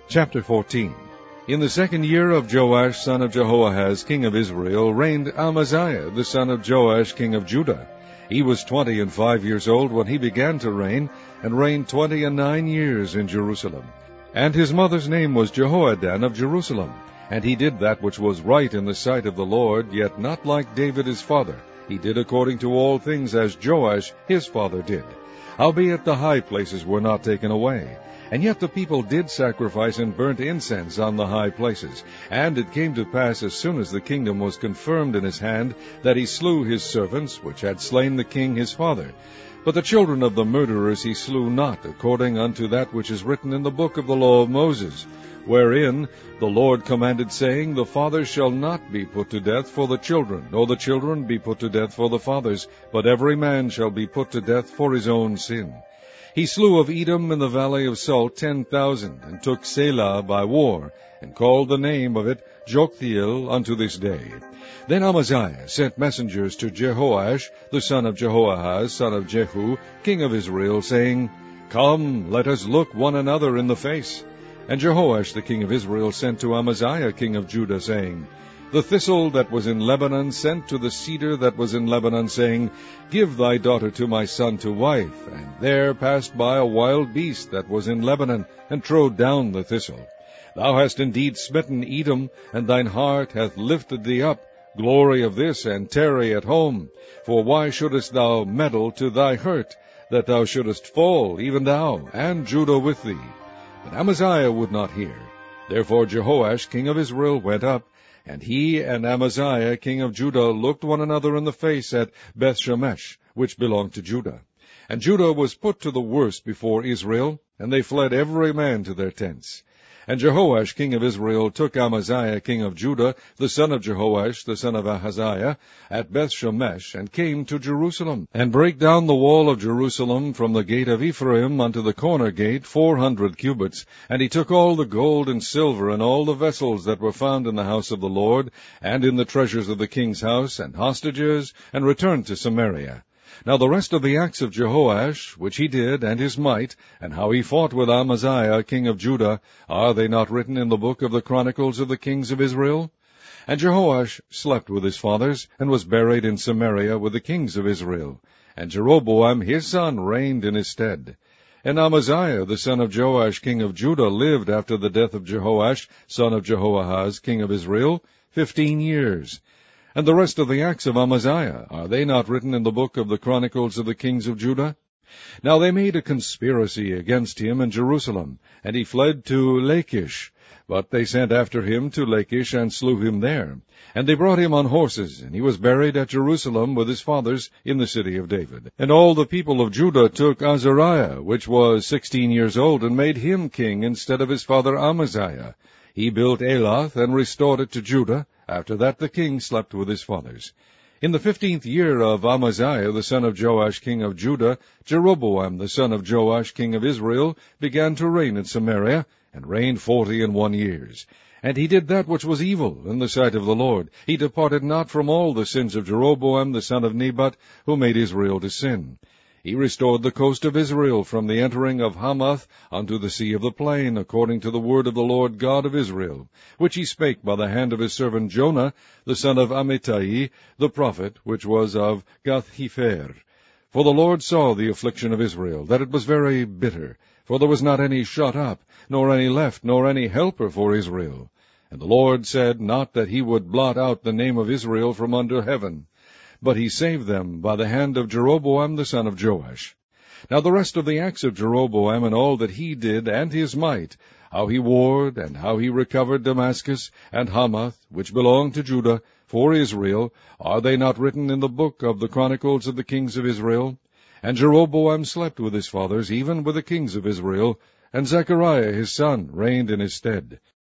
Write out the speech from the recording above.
Chapter 14. In the 2nd year of Joash son of Jehoahaz king of Israel reigned Amaziah the son of Joash king of Judah. He was 25 years old when he began to reign, and reigned 29 years in Jerusalem. And his mother's name was Jehoaddan of Jerusalem. And he did that which was right in the sight of the Lord, yet not like David his father. He did according to all things as Joash his father did. Howbeit the high places were not taken away. And yet the people did sacrifice and burnt incense on the high places. And it came to pass, as soon as the kingdom was confirmed in his hand, that he slew his servants, which had slain the king his father. But the children of the murderers he slew not, according unto that which is written in the book of the law of Moses, wherein the Lord commanded, saying, The fathers shall not be put to death for the children, nor the children be put to death for the fathers, but every man shall be put to death for his own sin. He slew of Edom in the valley of Salt 10,000, and took Selah by war, and called the name of it Joktheel unto this day. Then Amaziah sent messengers to Jehoash, the son of Jehoahaz, son of Jehu, king of Israel, saying, Come, let us look one another in the face. And Jehoash the king of Israel sent to Amaziah king of Judah, saying, The thistle that was in Lebanon sent to the cedar that was in Lebanon, saying, Give thy daughter to my son to wife. And there passed by a wild beast that was in Lebanon, and trode down the thistle. Thou hast indeed smitten Edom, and thine heart hath lifted thee up. Glory of this, and tarry at home. For why shouldest thou meddle to thy hurt, that thou shouldest fall, even thou, and Judah with thee? But Amaziah would not hear. Therefore Jehoash king of Israel went up, and he and Amaziah king of Judah looked one another in the face at Bethshemesh, which belonged to Judah. And Judah was put to the worse before Israel, and they fled every man to their tents. And Jehoash king of Israel took Amaziah king of Judah, the son of Jehoash, the son of Ahaziah, at Bethshemesh, and came to Jerusalem, and brake down the wall of Jerusalem from the gate of Ephraim unto the corner gate 400 cubits. And he took all the gold and silver, and all the vessels that were found in the house of the Lord, and in the treasures of the king's house, and hostages, and returned to Samaria. Now the rest of the acts of Jehoash, which he did, and his might, and how he fought with Amaziah king of Judah, are they not written in the book of the Chronicles of the kings of Israel? And Jehoash slept with his fathers, and was buried in Samaria with the kings of Israel. And Jeroboam his son reigned in his stead. And Amaziah the son of Joash king of Judah lived after the death of Jehoash son of Jehoahaz king of Israel 15 years. And the rest of the acts of Amaziah, are they not written in the book of the Chronicles of the kings of Judah? Now they made a conspiracy against him in Jerusalem, and he fled to Lachish. But they sent after him to Lachish, and slew him there. And they brought him on horses, and he was buried at Jerusalem with his fathers in the city of David. And all the people of Judah took Azariah, which was 16 years old, and made him king instead of his father Amaziah. He built Elath, and restored it to Judah. After that the king slept with his fathers. In the 15th year of Amaziah the son of Joash king of Judah, Jeroboam the son of Joash king of Israel began to reign in Samaria, and reigned 41 years. And he did that which was evil in the sight of the Lord. He departed not from all the sins of Jeroboam the son of Nebat, who made Israel to sin. He restored the coast of Israel from the entering of Hamath unto the sea of the plain, according to the word of the Lord God of Israel, which he spake by the hand of his servant Jonah, the son of Amittai, the prophet, which was of Gath-hepher. For the Lord saw the affliction of Israel, that it was very bitter, for there was not any shut up, nor any left, nor any helper for Israel. And the Lord said not that he would blot out the name of Israel from under heaven, but he saved them by the hand of Jeroboam the son of Joash. Now the rest of the acts of Jeroboam, and all that he did, and his might, how he warred, and how he recovered Damascus, and Hamath, which belonged to Judah, for Israel, are they not written in the book of the Chronicles of the kings of Israel? And Jeroboam slept with his fathers, even with the kings of Israel, and Zechariah his son reigned in his stead.